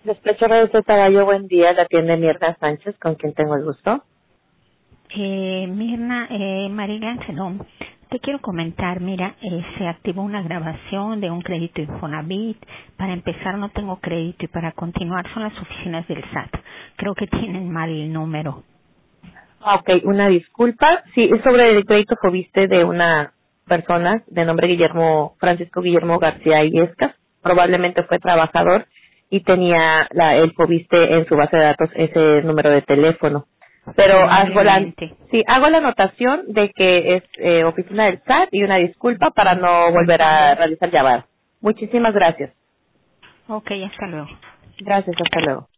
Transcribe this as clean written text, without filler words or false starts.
Despacho de Caballo, buen día. La atiende Mirna Sánchez, con quien tengo el gusto. Mirna, María Anselón, te quiero comentar, mira, se activó una grabación de un crédito Infonavit. Para empezar no tengo crédito y para continuar son las oficinas del SAT. Creo que tienen mal el número. Ok, una disculpa. Sí, es sobre el crédito Fobiste de una persona de nombre Francisco Guillermo García Illescas. Probablemente fue trabajador y tenía el Fobiste en su base de datos ese número de teléfono. Pero Probablemente. hago la anotación de que es oficina del SAT y una disculpa para no volver a realizar llamadas. Muchísimas gracias. Ok, hasta luego. Gracias, hasta luego.